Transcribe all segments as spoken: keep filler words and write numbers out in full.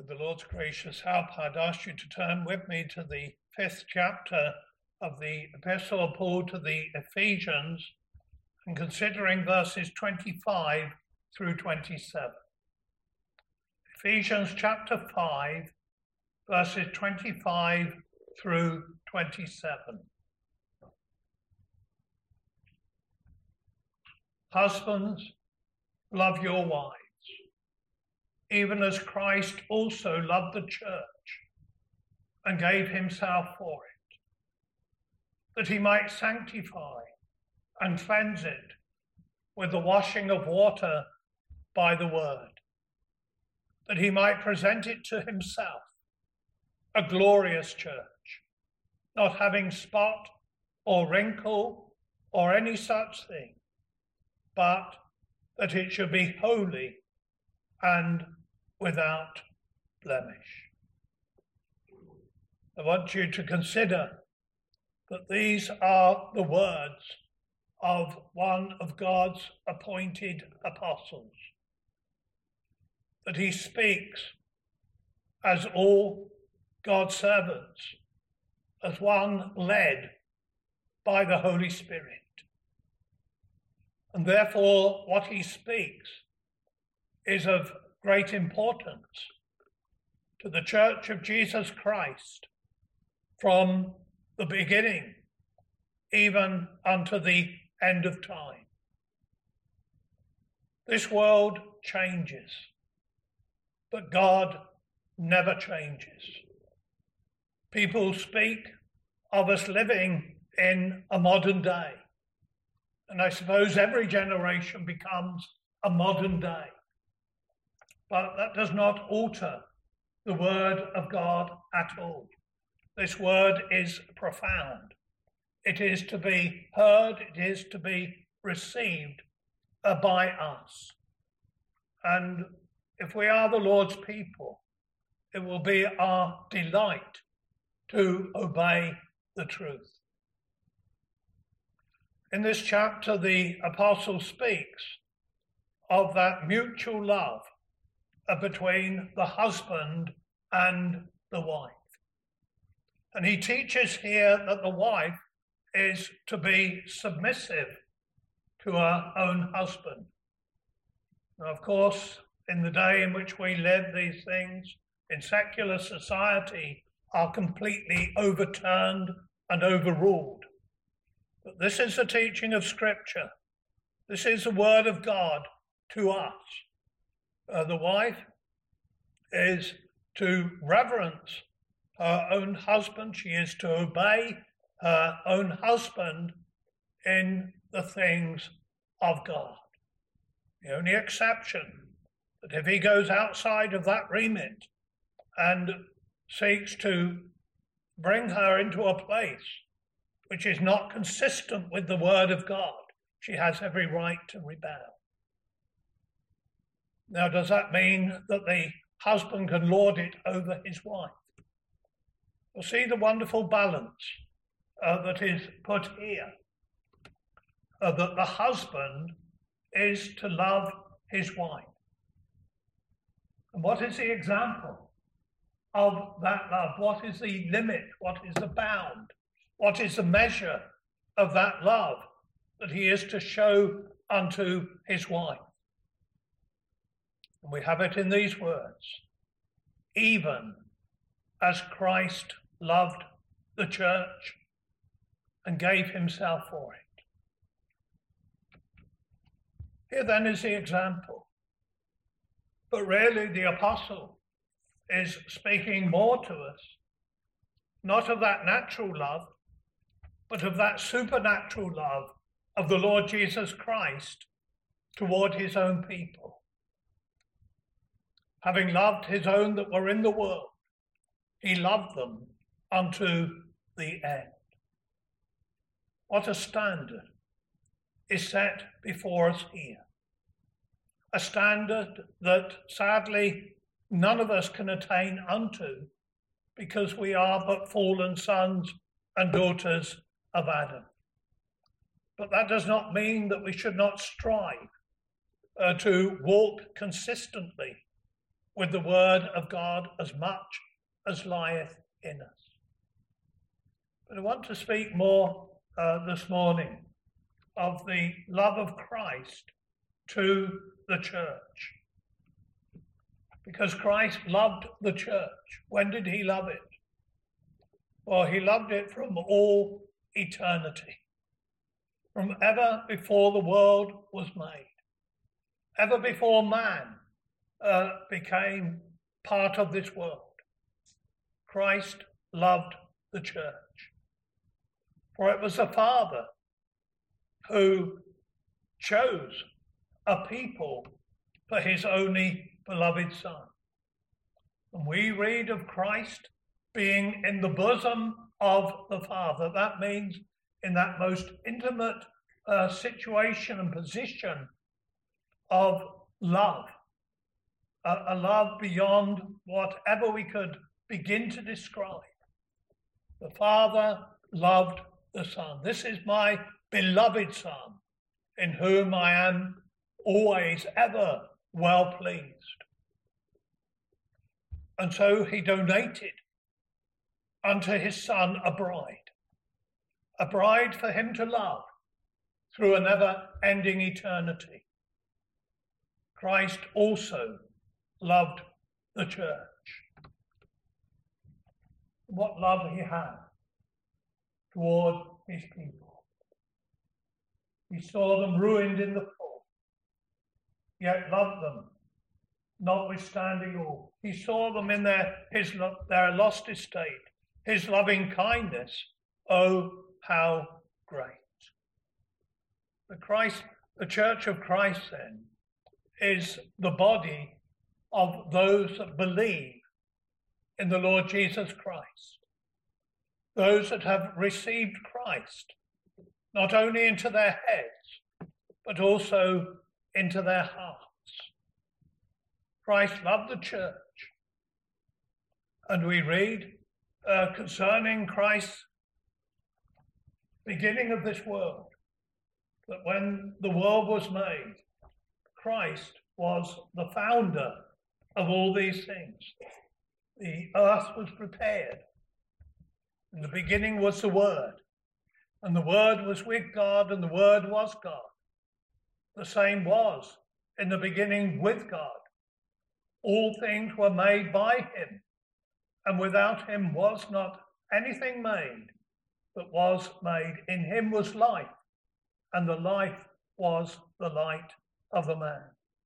With the Lord's gracious help, I'd ask you to turn with me to the fifth chapter of the Epistle of Paul to the Ephesians, and considering verses twenty-five through twenty-seven. Ephesians chapter five, verses twenty-five through twenty-seven. Husbands, love your wives, even as Christ also loved the church and gave himself for it, that he might sanctify and cleanse it with the washing of water by the word, that he might present it to himself, a glorious church, not having spot or wrinkle or any such thing, but that it should be holy and without blemish. I want you to consider that these are the words of one of God's appointed apostles, that he speaks as all God's servants, as one led by the Holy Spirit. And therefore, what he speaks is of great importance to the Church of Jesus Christ from the beginning, even unto the end of time. This world changes, but God never changes. People speak of us living in a modern day, and I suppose every generation becomes a modern day. But that does not alter the word of God at all. This word is profound. It is to be heard, it is to be received uh, by us. And if we are the Lord's people, it will be our delight to obey the truth. In this chapter, the apostle speaks of that mutual love uh, between the husband and the wife. And he teaches here that the wife is to be submissive to her own husband. Now, of course, in the day in which we live, these things in secular society are completely overturned and overruled. But this is the teaching of Scripture. This is the word of God to us. Uh, the wife is to reverence her own husband. She is to obey her own husband in the things of God. The only exception, that if he goes outside of that remit and seeks to bring her into a place which is not consistent with the word of God, she has every right to rebel. Now, does that mean that the husband can lord it over his wife? We'll see the wonderful balance uh, that is put here, uh, that the husband is to love his wife. And what is the example of that love? What is the limit? What is the bound? What is the measure of that love that he is to show unto his wife? And we have it in these words: even as Christ loved the church and gave himself for it. Here then is the example. But really the apostle is speaking more to us, not of that natural love, but of that supernatural love of the Lord Jesus Christ toward his own people. Having loved his own that were in the world, he loved them unto the end. What a standard is set before us here. A standard that sadly none of us can attain unto, because we are but fallen sons and daughters of Adam. But that does not mean that we should not strive uh, to walk consistently with the word of God as much as lieth in us. But I want to speak more uh, this morning of the love of Christ to the church. Because Christ loved the church. When did he love it? Well, he loved it from all eternity. From ever before the world was made. Ever before man uh, became part of this world. Christ loved the church. For it was the Father who chose a people for his only beloved Son. And we read of Christ being in the bosom of the Father. That means in that most intimate uh, situation and position of love, a, a love beyond whatever we could begin to describe. The Father loved the Son. This is my beloved Son, in whom I am always, ever well pleased. And so he donated unto his Son a bride, a bride for him to love through a never-ending eternity. Christ also loved the church. What love he had toward his people. He saw them ruined in the fall, yet loved them, notwithstanding all. He saw them in their, his, their lost estate, his loving kindness. Oh, how great. The Christ, the Church of Christ, then, is the body of those that believe in the Lord Jesus Christ. Those that have received Christ, not only into their heads, but also into their hearts. Christ loved the church. And we read uh, concerning Christ's beginning of this world, that when the world was made, Christ was the founder of all these things. The earth was prepared. In the beginning was the Word, and the Word was with God, and the Word was God. The same was in the beginning with God. All things were made by him, and without him was not anything made that was made. In him was life, and the life was the light of the man.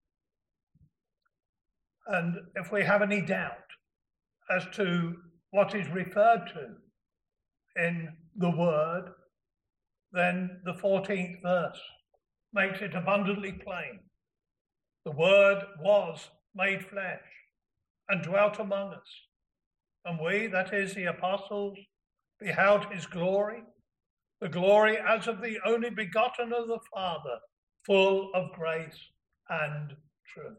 And if we have any doubt as to what is referred to in the Word, then the fourteenth verse makes it abundantly plain. The Word was made flesh and dwelt among us. And we, that is the apostles, beheld his glory, the glory as of the only begotten of the Father, full of grace and truth.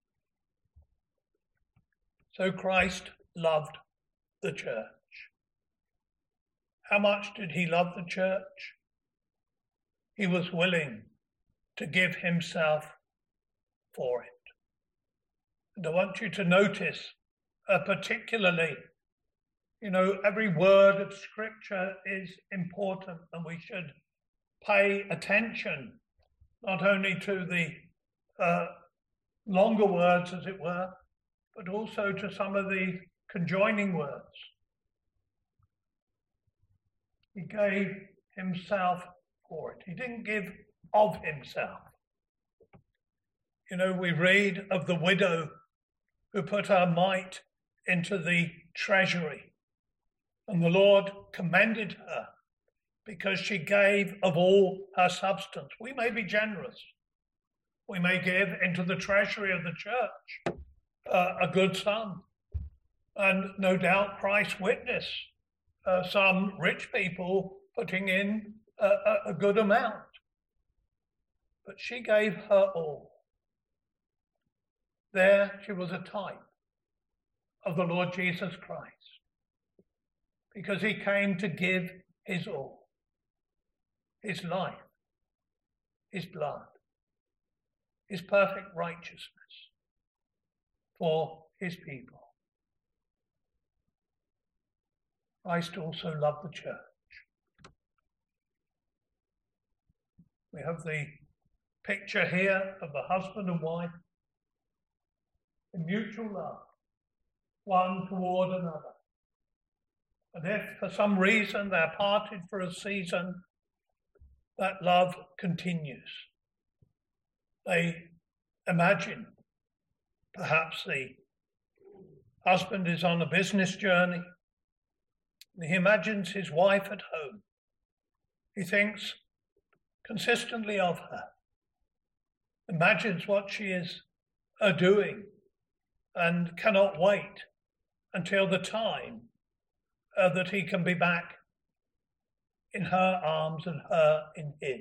So Christ loved the church. How much did he love the church? He was willing to give himself for it. And I want you to notice uh, particularly, you know, every word of Scripture is important, and we should pay attention not only to the uh, longer words, as it were, but also to some of the conjoining words. He gave himself for it. He didn't give of himself. You know, we read of the widow who put her mite into the treasury, and the Lord commended her because she gave of all her substance. We may be generous. We may give into the treasury of the church uh, a good sum. And no doubt Christ witnessed uh, some rich people putting in a, a, a good amount. But she gave her all. There she was a type of the Lord Jesus Christ, because he came to give his all, his life, his blood, his perfect righteousness for his people. Christ also loved the church. We have the picture here of the husband and wife in mutual love, one toward another. And if for some reason they're parted for a season, that love continues. They imagine perhaps the husband is on a business journey. He imagines his wife at home. He thinks consistently of her, imagines what she is uh, doing, and cannot wait until the time uh, that he can be back in her arms and her in his.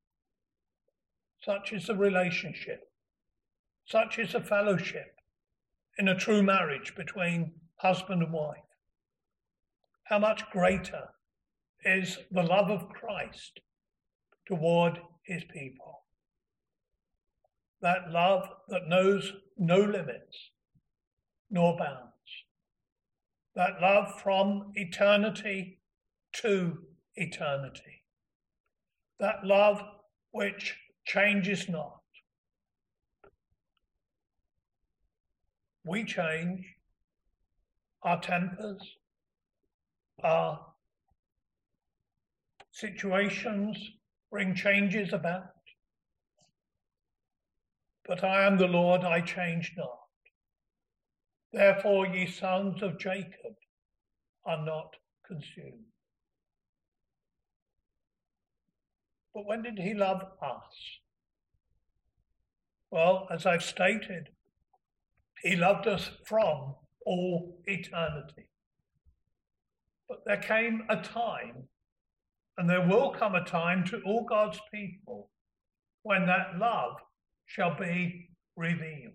Such is the relationship. Such is the fellowship in a true marriage between husband and wife. How much greater is the love of Christ toward his people. That love that knows no limits nor bounds. That love from eternity to eternity. That love which changes not. We change, our tempers, our situations bring changes about. But I am the Lord, I change not. Therefore, ye sons of Jacob are not consumed. But when did he love us? Well, as I've stated, he loved us from all eternity. But there came a time, and there will come a time to all God's people, when that love shall be revealed.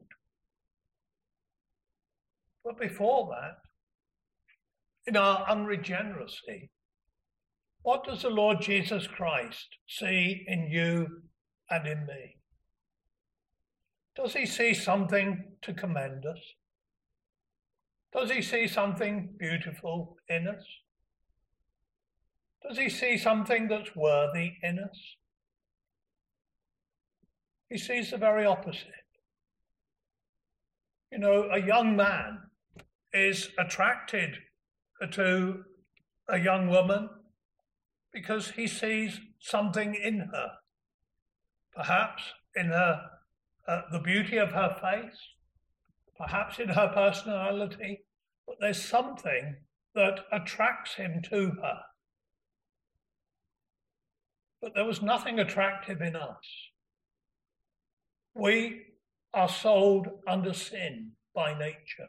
But before that, in our unregeneracy, what does the Lord Jesus Christ see in you and in me? Does he see something to commend us? Does he see something beautiful in us? Does he see something that's worthy in us? He sees the very opposite. You know, a young man is attracted to a young woman because he sees something in her, perhaps in her, uh, the beauty of her face, perhaps in her personality, but there's something that attracts him to her. But there was nothing attractive in us. We are sold under sin by nature.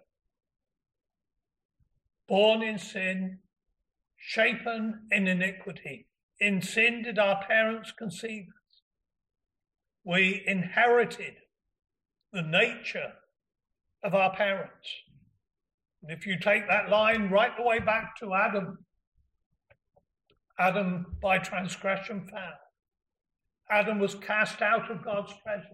Born in sin, shapen in iniquity. In sin did our parents conceive us. We inherited the nature of our parents. And if you take that line right the way back to Adam, Adam by transgression fell. Adam was cast out of God's presence.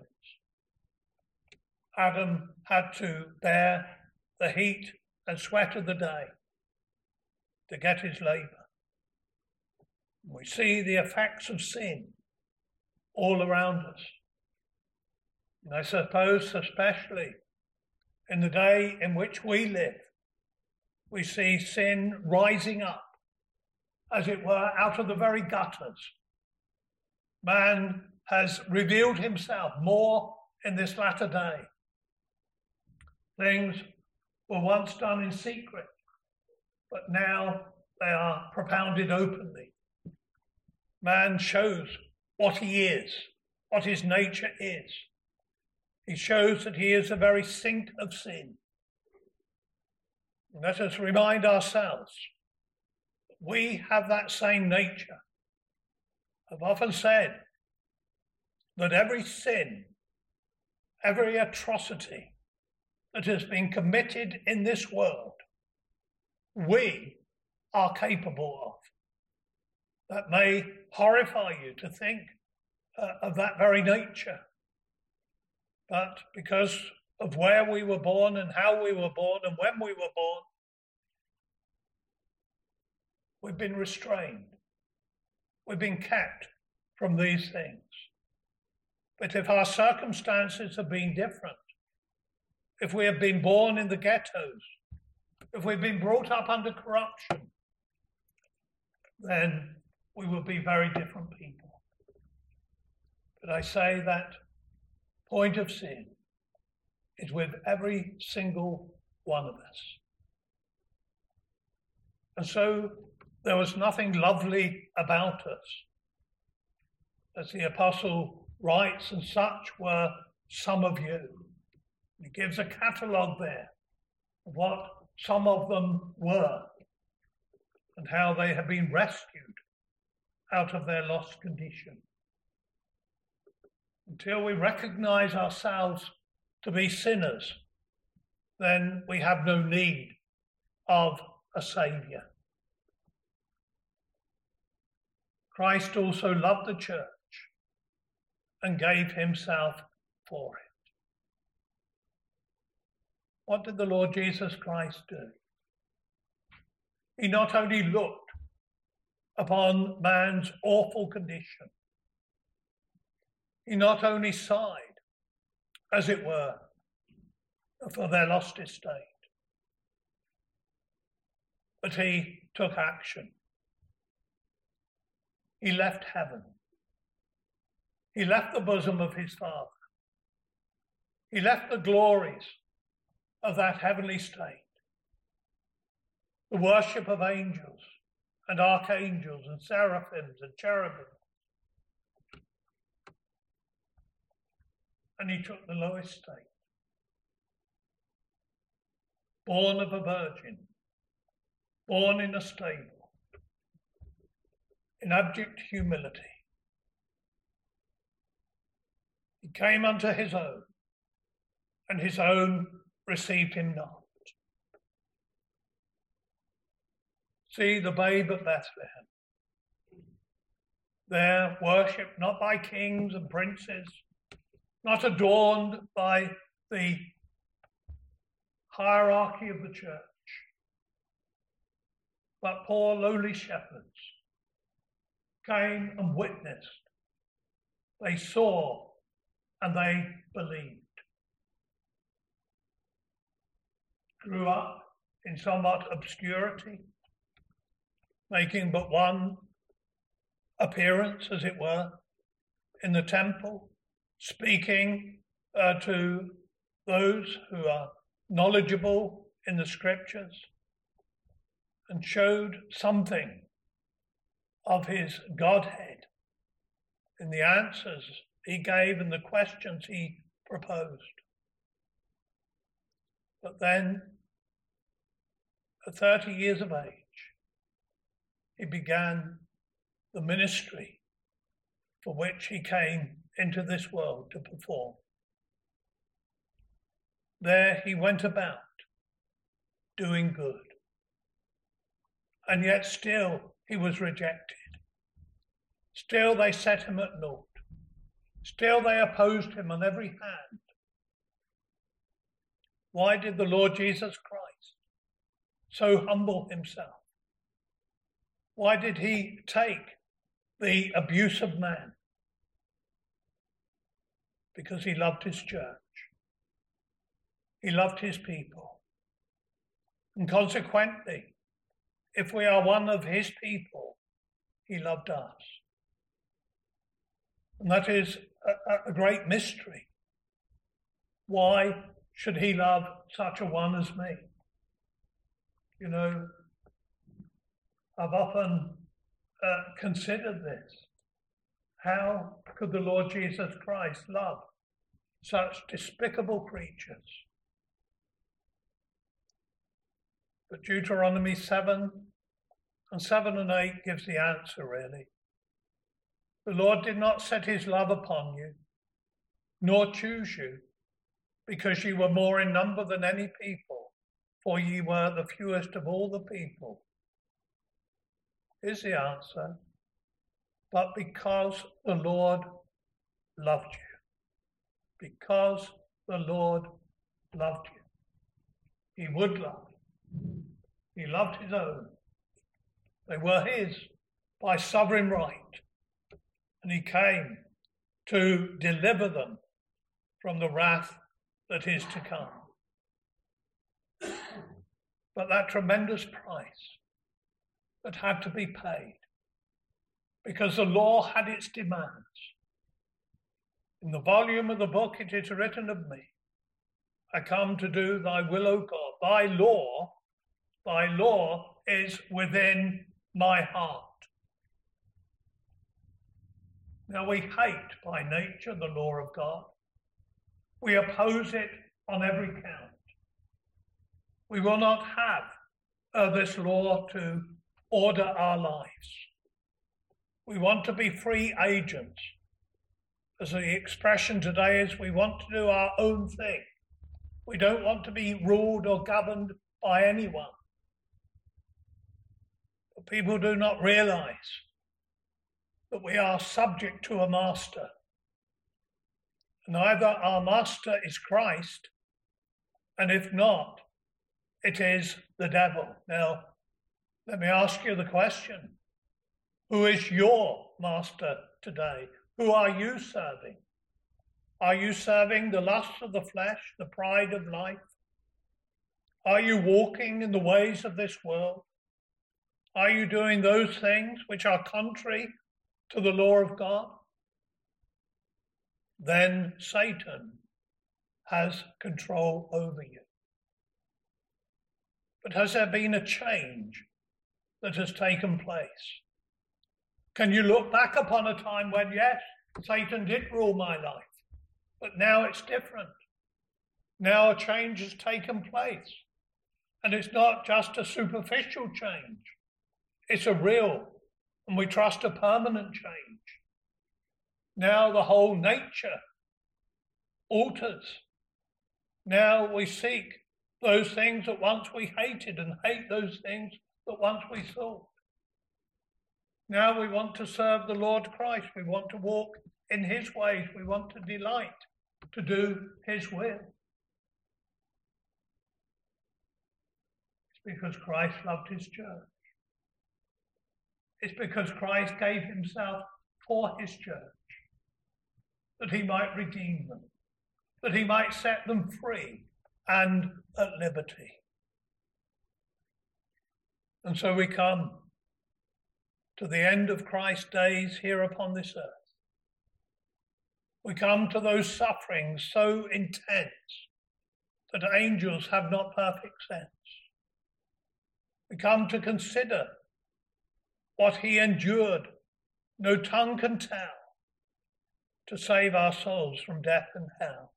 Adam had to bear the heat and sweat of the day to get his labor. We see the effects of sin all around us. And I suppose especially in the day in which we live, we see sin rising up, as it were, out of the very gutters. Man has revealed himself more in this latter day. Things were once done in secret, but now they are propounded openly. Man shows what he is, what his nature is. He shows that he is the very sink of sin. And let us remind ourselves, we have that same nature. I've often said that every sin, every atrocity that has been committed in this world, we are capable of. That may horrify you to think uh, of that very nature. But because of where we were born and how we were born and when we were born. We've been restrained. We've been kept from these things. But if our circumstances have been different, if we have been born in the ghettos, if we've been brought up under corruption, then we will be very different people. But I say that point of sin is with every single one of us. And so there was nothing lovely about us. As the apostle writes, and such were some of you. He gives a catalogue there of what some of them were and how they have been rescued out of their lost condition. Until we recognize ourselves to be sinners, then we have no need of a Saviour. Christ also loved the church and gave himself for it. What did the Lord Jesus Christ do? He not only looked upon man's awful condition, he not only sighed, as it were, for their lost estate, but he took action. He left heaven. He left the bosom of his Father. He left the glories of that heavenly state, the worship of angels and archangels and seraphims and cherubim. And he took the lowest state, born of a virgin, born in a stable, in abject humility. He came unto his own, and his own received him not. See the babe of Bethlehem, there worshipped not by kings and princes, not adorned by the hierarchy of the church, but poor lowly shepherds came and witnessed. They saw and they believed. Grew up in somewhat obscurity, making but one appearance, as it were, in the temple, speaking uh, to those who are knowledgeable in the scriptures, and showed something of his Godhead in the answers he gave and the questions he proposed. But then, at thirty years of age, he began the ministry for which he came into this world to perform. There he went about doing good, and yet still he was rejected. Still they set him at naught. Still they opposed him on every hand. Why did the Lord Jesus Christ so humble himself? Why did he take the abuse of man? Because he loved his church. He loved his people. And consequently, if we are one of his people, he loved us. And that is a, a great mystery. Why should he love such a one as me? You know, I've often uh, considered this. How could the Lord Jesus Christ love such despicable creatures? But Deuteronomy seven and seven and eight gives the answer, really. The Lord did not set his love upon you, nor choose you, because ye were more in number than any people, for ye were the fewest of all the people. Here's the answer. But because the Lord loved you. Because the Lord loved you. He would love. He loved his own. They were his by sovereign right. And he came to deliver them from the wrath that is to come. But that tremendous price that had to be paid, because the law had its demands. In the volume of the book it is written of me, I come to do thy will, O God. Thy law, thy law is within my heart. Now we hate by nature the law of God. We oppose it on every count. We will not have uh, this law to order our lives. We want to be free agents. As the expression today is, we want to do our own thing. We don't want to be ruled or governed by anyone. But people do not realize that we are subject to a master. And either our master is Christ, and if not, it is the devil. Now, let me ask you the question. Who is your master today? Who are you serving? Are you serving the lusts of the flesh, the pride of life? Are you walking in the ways of this world? Are you doing those things which are contrary to the law of God? Then Satan has control over you. But has there been a change that has taken place? Can you look back upon a time when, yes, Satan did rule my life, but now it's different. Now a change has taken place. And it's not just a superficial change. It's a real, and we trust a permanent change. Now the whole nature alters. Now we seek those things that once we hated and hate those things that once we thought. Now we want to serve the Lord Christ. We want to walk in his ways. We want to delight to do his will. It's because Christ loved his church. It's because Christ gave himself for his church, that he might redeem them, that he might set them free and at liberty. And so we come to the end of Christ's days here upon this earth. We come to those sufferings so intense that angels have not perfect sense. We come to consider what he endured, no tongue can tell, to save our souls from death and hell.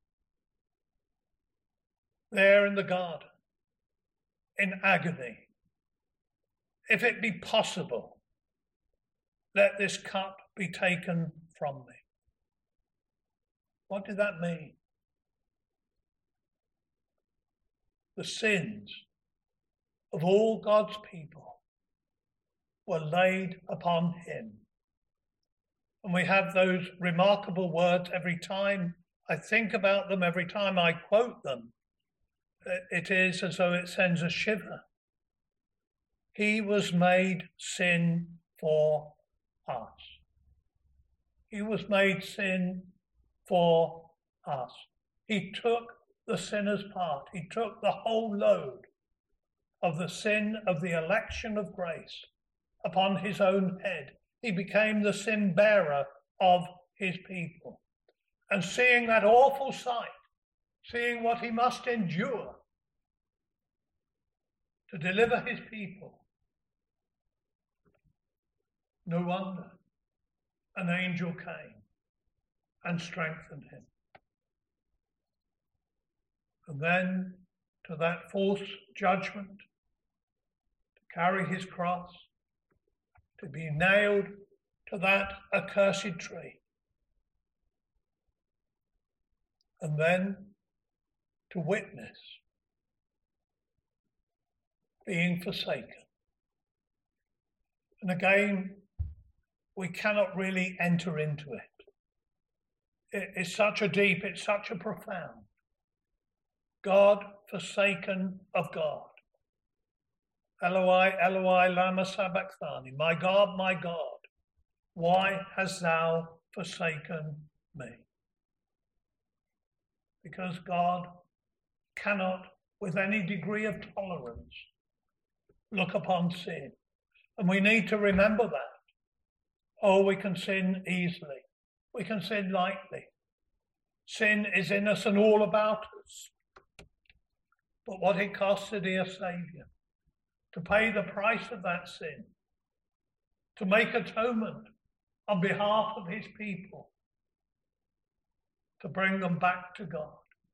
There in the garden, in agony, if it be possible, let this cup be taken from me. What did that mean? The sins of all God's people were laid upon him. And we have those remarkable words every time I think about them, every time I quote them. It is as though it sends a shiver. He was made sin for us. He was made sin for us. He took the sinner's part. He took the whole load of the sin of the election of grace upon his own head. He became the sin bearer of his people. And seeing that awful sight, seeing what he must endure to deliver his people, no wonder an angel came and strengthened him. And then to that false judgment, to carry his cross, to be nailed to that accursed tree. And then to witness being forsaken. And again, we cannot really enter into it. It is such a deep, it's such a profound. God forsaken of God. Eloi, Eloi, lama sabachthani. My God, my God, why hast thou forsaken me? Because God cannot, with any degree of tolerance, look upon sin. And we need to remember that. Oh, we can sin easily. We can sin lightly. Sin is in us and all about us. But what it costs a dear Saviour to pay the price of that sin, to make atonement on behalf of his people, to bring them back to God.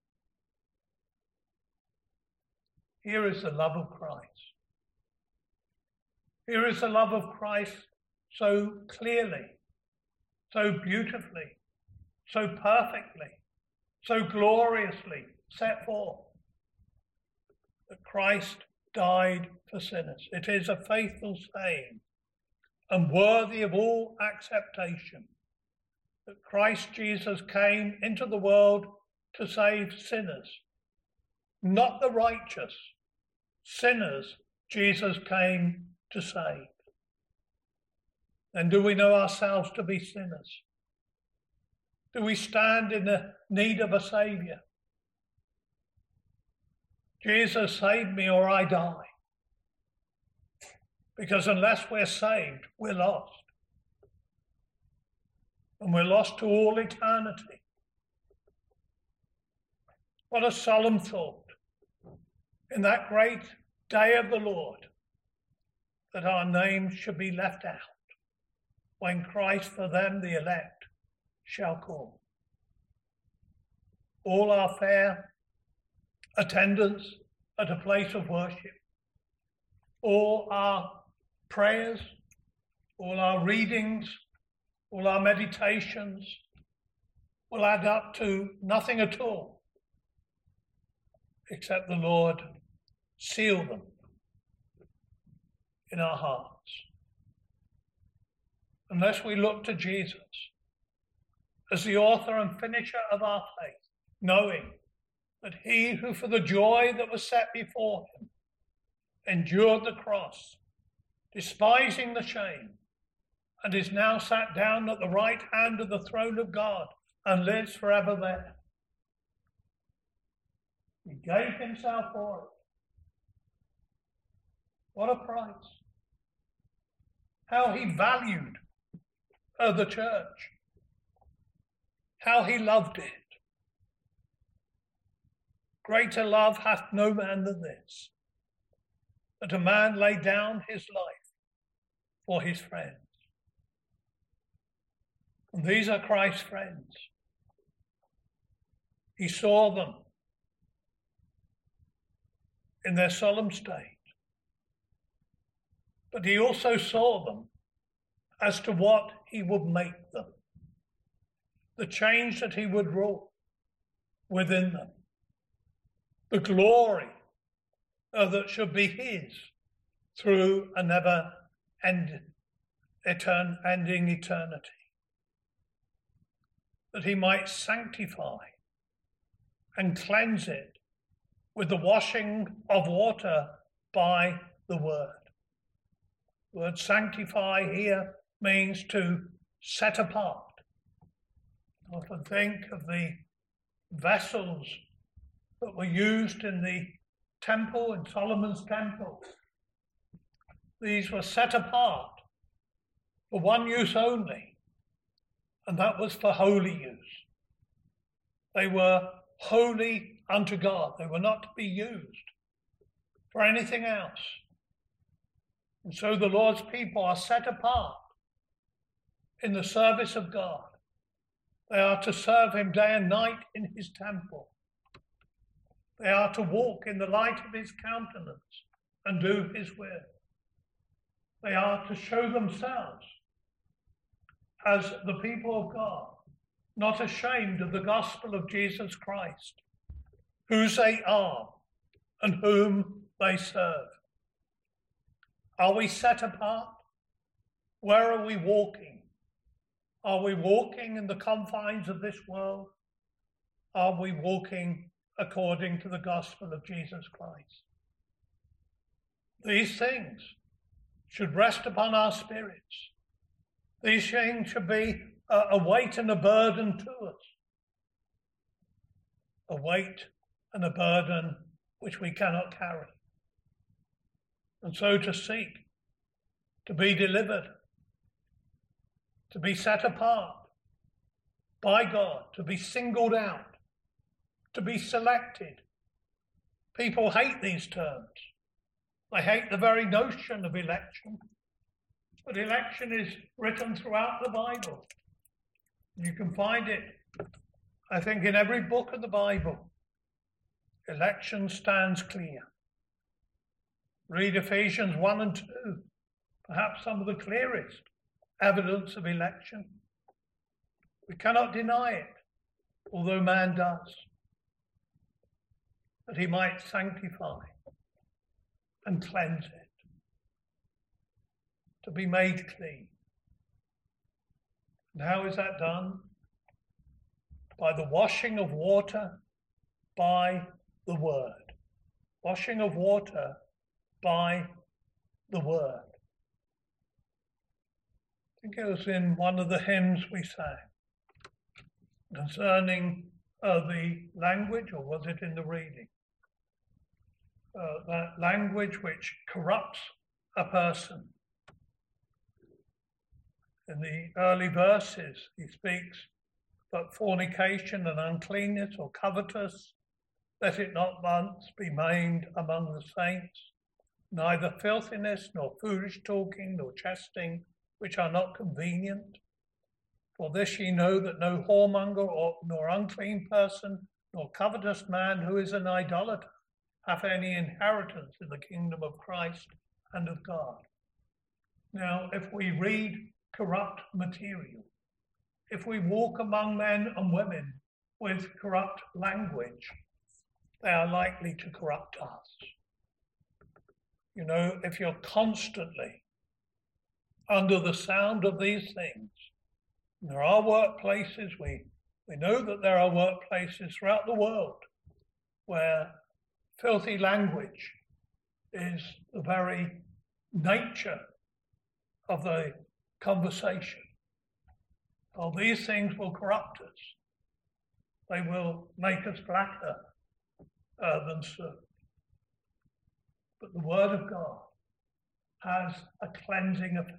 Here is the love of Christ. Here is the love of Christ so clearly, so beautifully, so perfectly, so gloriously set forth, that Christ died for sinners. It is a faithful saying and worthy of all acceptation that Christ Jesus came into the world to save sinners, not the righteous. Sinners Jesus came to save. Then do we know ourselves to be sinners? Do we stand in the need of a Saviour? Jesus, save me or I die. Because unless we're saved, we're lost. And we're lost to all eternity. What a solemn thought in that great day of the Lord, that our names should be left out when Christ for them, the elect, shall call. All our fair attendance at a place of worship, all our prayers, all our readings, all our meditations will add up to nothing at all, except the Lord seal them in our hearts. Unless we look to Jesus as the author and finisher of our faith, knowing that he who for the joy that was set before him endured the cross, despising the shame, and is now sat down at the right hand of the throne of God and lives forever there. He gave himself for it. What a price. How he valued uh, the church. How he loved it. Greater love hath no man than this, that a man lay down his life for his friends. And these are Christ's friends. He saw them in their solemn state, but he also saw them as to what he would make them, the change that he would wrought within them, the glory uh, that should be his through a never end, etern- ending eternity, that he might sanctify and cleanse it with the washing of water by the word. The word sanctify here means to set apart. I often think of the vessels that were used in the temple, in Solomon's temple. These were set apart for one use only, and that was for holy use. They were holy unto God. They were not to be used for anything else. And so the Lord's people are set apart in the service of God. They are to serve him day and night in his temple. They are to walk in the light of his countenance and do his will. They are to show themselves as the people of God, not ashamed of the gospel of Jesus Christ, whose they are and whom they serve. Are we set apart? Where are we walking? Are we walking in the confines of this world? Are we walking according to the gospel of Jesus Christ. These things should rest upon our spirits. These things should be a, a weight and a burden to us. A weight and a burden which we cannot carry. And so to seek, to be delivered, to be set apart by God, to be singled out, to be selected. People hate these terms. They hate the very notion of election. But election is written throughout the Bible. You can find it, I think, in every book of the Bible. Election stands clear. Read Ephesians one and two, perhaps some of the clearest evidence of election. We cannot deny it, although man does, that he might sanctify and cleanse it, to be made clean. And how is that done? By the washing of water by the word. Washing of water by the word. I think it was in one of the hymns we sang concerning uh, the language, or was it in the reading? Uh, that language which corrupts a person. In the early verses, he speaks, but fornication and uncleanness or covetous, let it not once be named among the saints, neither filthiness, nor foolish talking, nor jesting, which are not convenient. For this ye know that no whoremonger, or, nor unclean person, nor covetous man who is an idolater, hath any inheritance in the kingdom of Christ and of God. Now, if we read corrupt material, if we walk among men and women with corrupt language, they are likely to corrupt us. You know, if you're constantly under the sound of these things, there are workplaces, we, we know that there are workplaces throughout the world where filthy language is the very nature of the conversation. Well, these things will corrupt us. They will make us blacker uh, than soot. But the Word of God has a cleansing effect.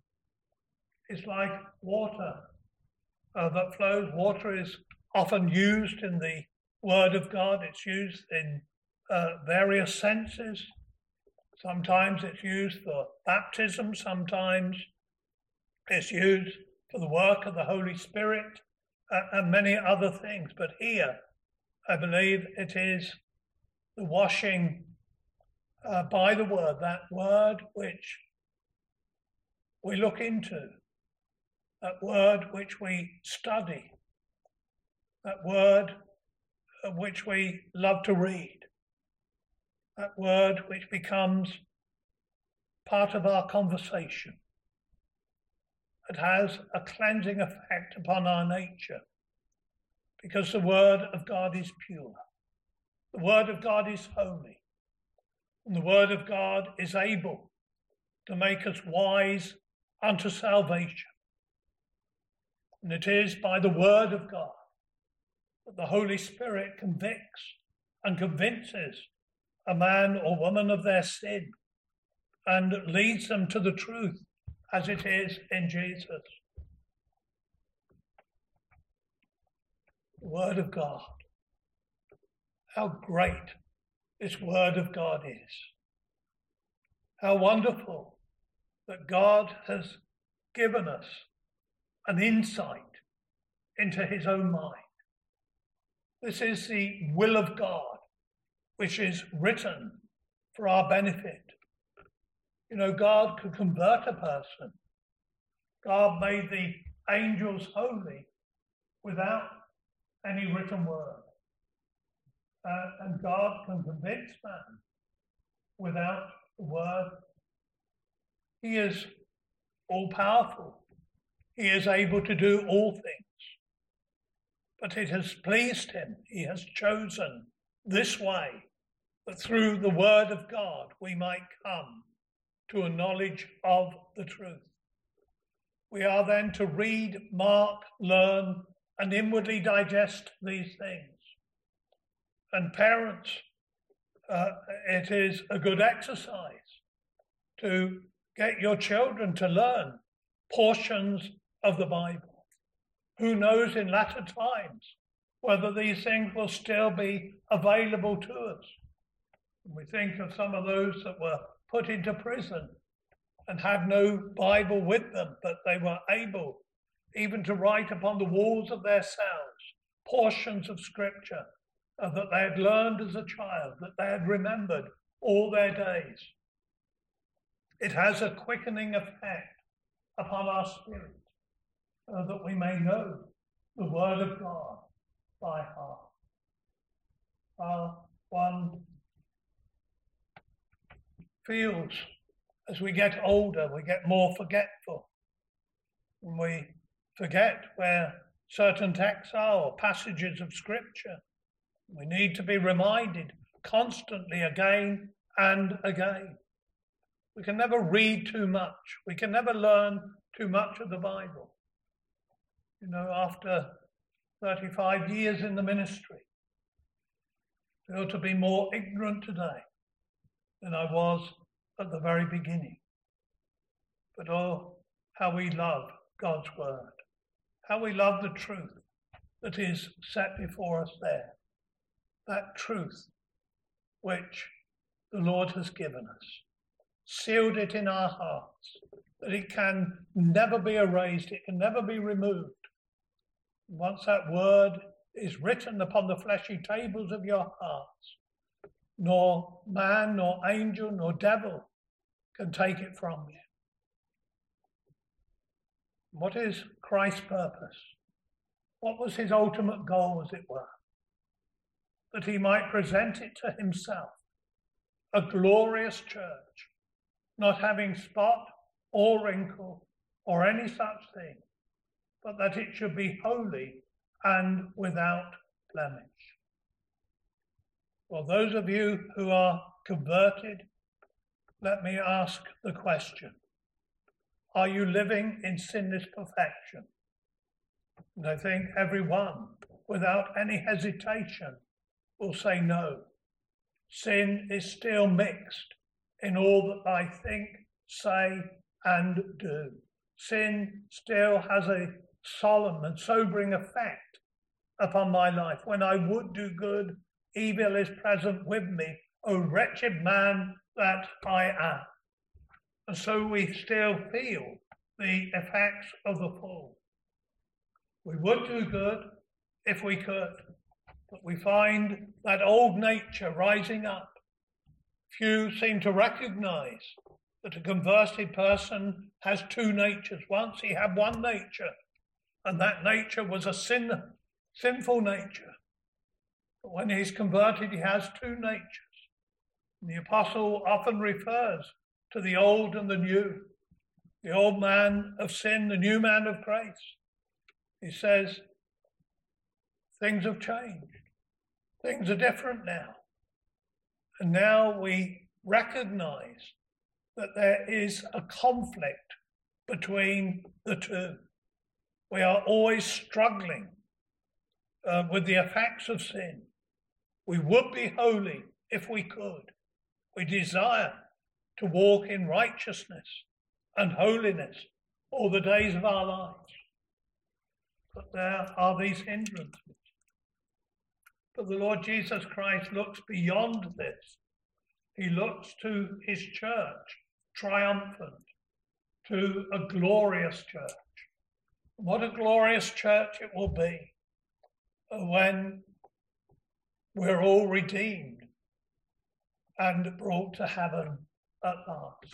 It's like water uh, that flows. Water is often used in the Word of God. It's used in uh, various senses. Sometimes it's used for baptism. Sometimes it's used for the work of the Holy Spirit uh, and many other things. But here, I believe it is the washing uh, by the Word, that Word which we look into, that Word which we study, that Word uh, which we love to read, that Word which becomes part of our conversation. It has a cleansing effect upon our nature because the Word of God is pure. The Word of God is holy. And the Word of God is able to make us wise unto salvation. And it is by the Word of God that the Holy Spirit convicts and convinces a man or woman of their sin and leads them to the truth as it is in Jesus. The Word of God. How great this Word of God is. How wonderful that God has given us an insight into his own mind. This is the will of God, which is written for our benefit. You know, God could convert a person. God made the angels holy without any written word. Uh, and God can convince man without the word. He is all-powerful. He is able to do all things. But it has pleased him. He has chosen this way, that through the word of God we might come to a knowledge of the truth. We are then to read, mark, learn, and inwardly digest these things. And parents, uh, it is a good exercise to get your children to learn portions of the Bible. Who knows in latter times whether these things will still be available to us. We think of some of those that were put into prison and had no Bible with them, but they were able even to write upon the walls of their cells portions of scripture uh, that they had learned as a child, that they had remembered all their days. It has a quickening effect upon our spirit, uh, that we may know the word of God by heart. Uh, one feels as we get older, we get more forgetful. And we forget where certain texts are or passages of scripture. We need to be reminded constantly again and again. We can never read too much. We can never learn too much of the Bible. You know, after thirty-five years in the ministry, I feel to be more ignorant today than I was at the very beginning. But oh, how we love God's word, how we love the truth that is set before us there, that truth which the Lord has given us, sealed it in our hearts, that it can never be erased, it can never be removed. Once that word is written upon the fleshy tables of your hearts, nor man, nor angel, nor devil can take it from you. What is Christ's purpose? What was his ultimate goal, as it were? That he might present it to himself, a glorious church, not having spot or wrinkle or any such thing, but that it should be holy and without blemish. Well, those of you who are converted, let me ask the question: are you living in sinless perfection? And I think everyone, without any hesitation, will say no. Sin is still mixed in all that I think, say, and do. Sin still has a solemn and sobering effect upon my life. When I would do good, evil is present with me, O wretched man that I am. And so we still feel the effects of the fall. We would do good if we could, but we find that old nature rising up. Few seem to recognize that a converted person has two natures. Once he had one nature, and that nature was a sin, sinful nature. But when he's converted, he has two natures. And the apostle often refers to the old and the new, the old man of sin, the new man of grace. He says, things have changed. Things are different now. And now we recognize that there is a conflict between the two. We are always struggling uh, with the effects of sin. We would be holy if we could. We desire to walk in righteousness and holiness all the days of our lives. But there are these hindrances. But the Lord Jesus Christ looks beyond this. He looks to his church, triumphant, to a glorious church. What a glorious church it will be when we're all redeemed and brought to heaven at last.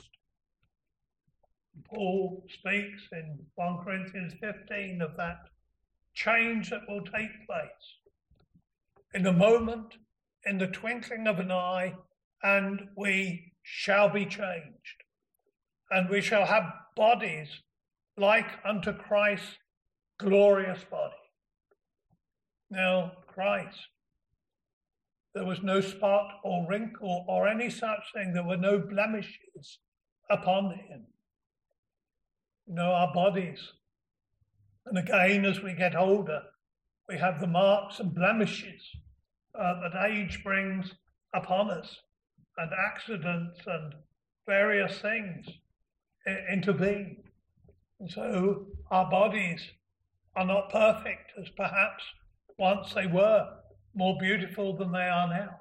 Paul speaks in First Corinthians fifteen of that change that will take place in a moment, in the twinkling of an eye, and we shall be changed. And we shall have bodies like unto Christ's glorious body. Now, Christ, There was no spot or wrinkle or any such thing. There were no blemishes upon him. You know, our bodies. And again, as we get older, we have the marks and blemishes uh, that age brings upon us, and accidents and various things intervene. And so our bodies are not perfect as perhaps once they were, more beautiful than they are now.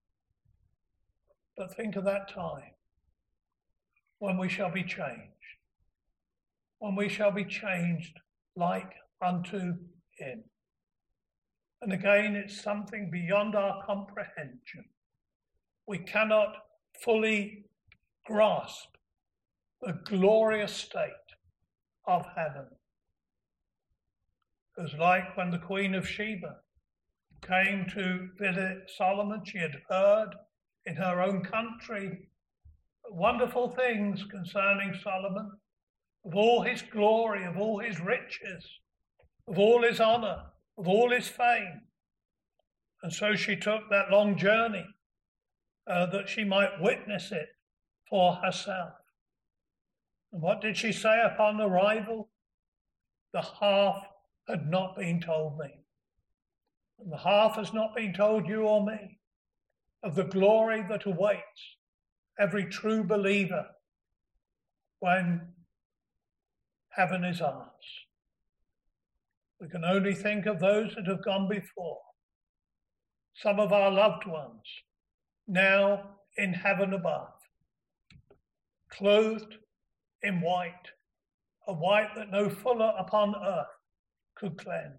But think of that time when we shall be changed, when we shall be changed like unto him. And again, it's something beyond our comprehension. We cannot fully grasp the glorious state of heaven. It was like when the Queen of Sheba came to visit Solomon. She had heard in her own country wonderful things concerning Solomon, of all his glory, of all his riches, of all his honor, of all his fame. And so she took that long journey uh, that she might witness it for herself. And what did she say upon arrival? The half had not been told me. And the half has not been told you or me of the glory that awaits every true believer when heaven is ours. We can only think of those that have gone before. Some of our loved ones now in heaven above, clothed in white, a white that no fuller upon earth could cleanse.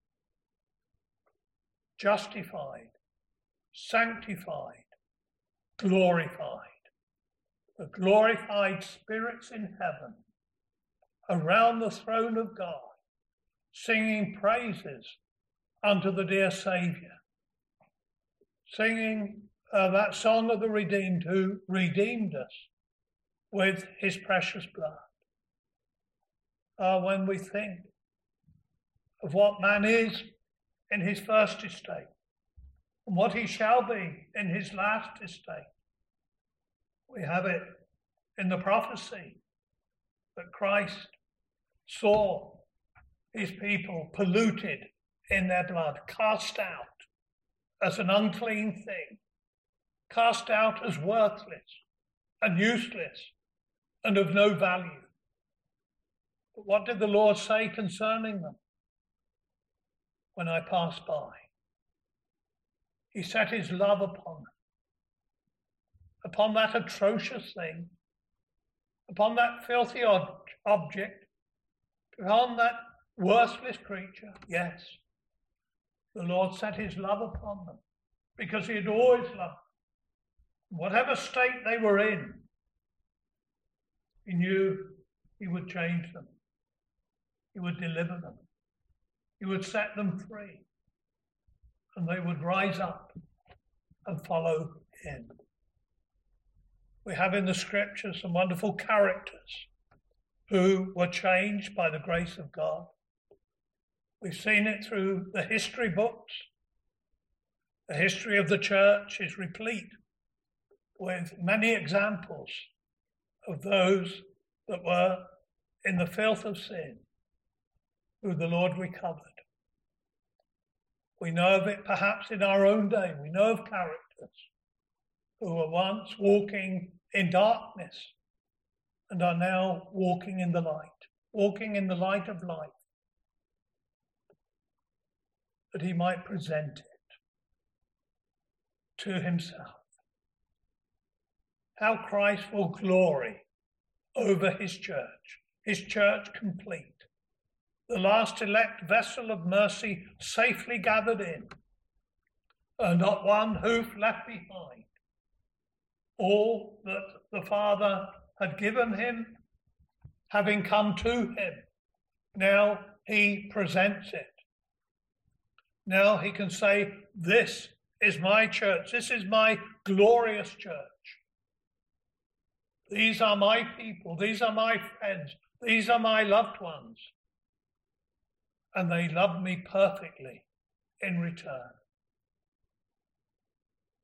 Justified, sanctified, glorified. The glorified spirits in heaven around the throne of God, singing praises unto the dear Saviour, singing uh, that song of the redeemed who redeemed us with his precious blood. Uh, when we think of what man is in his first estate and what he shall be in his last estate, we have it in the prophecy that Christ saw his people polluted in their blood, cast out as an unclean thing, cast out as worthless and useless and of no value. But what did the Lord say concerning them when I passed by? He set his love upon them, upon that atrocious thing, upon that filthy ob- object, upon that worthless creature. Yes, the Lord set his love upon them because he had always loved them. Whatever state they were in, he knew he would change them. He would deliver them. He would set them free. And they would rise up and follow him. We have in the scriptures some wonderful characters who were changed by the grace of God. We've seen it through the history books. The history of the church is replete with many examples of those that were in the filth of sin, who the Lord recovered. We know of it perhaps in our own day. We know of characters who were once walking in darkness and are now walking in the light, walking in the light of life, that he might present it to himself. How Christ will glory over his church, his church complete, the last elect vessel of mercy safely gathered in, and not one hoof left behind. All that the Father had given him, having come to him, now he presents it. Now he can say, this is my church. This is my glorious church. These are my people. These are my friends. These are my loved ones. And they love me perfectly in return.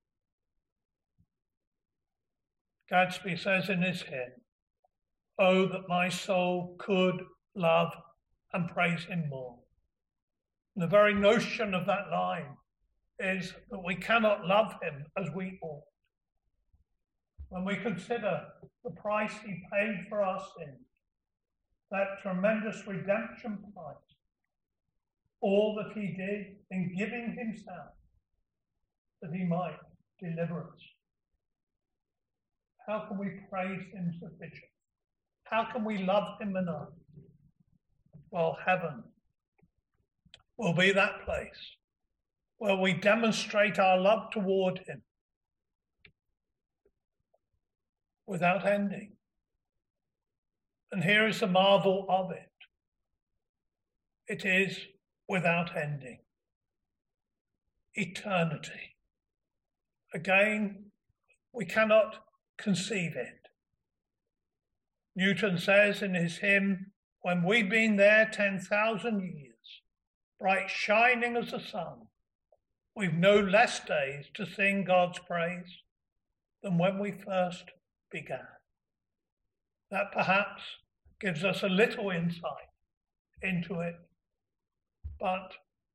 Gadsby says in his hymn, "Oh, that my soul could love and praise him more." And the very notion of that line is that we cannot love him as we ought. When we consider the price he paid for our sins, that tremendous redemption price, all that he did in giving himself that he might deliver us, how can we praise him sufficiently? How can we love him enough? Well, heaven will be that place where we demonstrate our love toward him without ending. And here is the marvel of it. It is without ending. Eternity. Again, we cannot conceive it. Newton says in his hymn, "When we've been there ten thousand years, bright shining as the sun, we've no less days to sing God's praise than when we first began." That perhaps gives us a little insight into it, but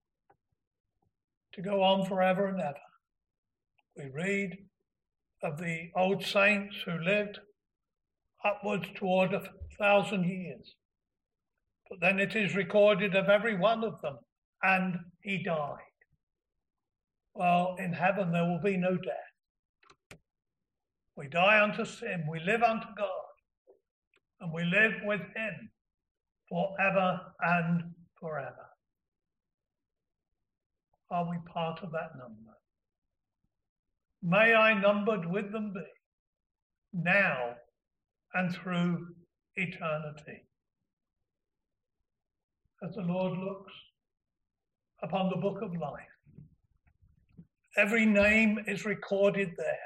to go on forever and ever. We read of the old saints who lived upwards toward a thousand years, but then it is recorded of every one of them, and he died. Well, in heaven there will be no death. We die unto sin, we live unto God, and we live with him forever and forever. Are we part of that number? May I numbered with them be, now and through eternity. As the Lord looks upon the book of life, every name is recorded there.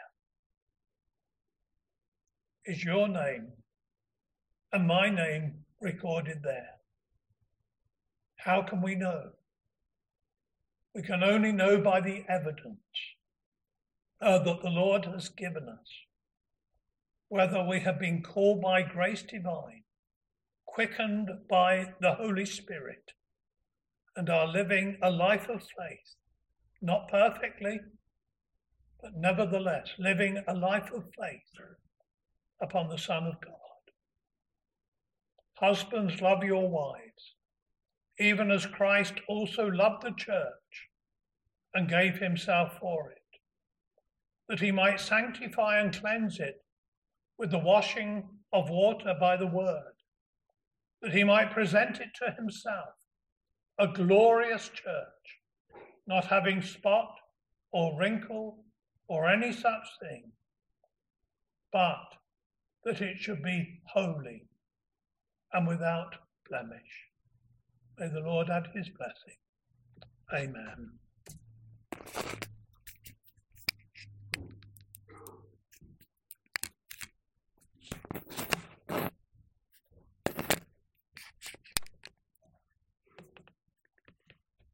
Is your name and my name recorded there? How can we know? We can only know by the evidence uh, that the Lord has given us, whether we have been called by grace divine, quickened by the Holy Spirit, and are living a life of faith, not perfectly, but nevertheless living a life of faith upon the Son of God. Husbands, love your wives, even as Christ also loved the church and gave himself for it, that he might sanctify and cleanse it with the washing of water by the word, that he might present it to himself, a glorious church, not having spot or wrinkle or any such thing, but that it should be holy and without blemish. May the Lord add his blessing. Amen.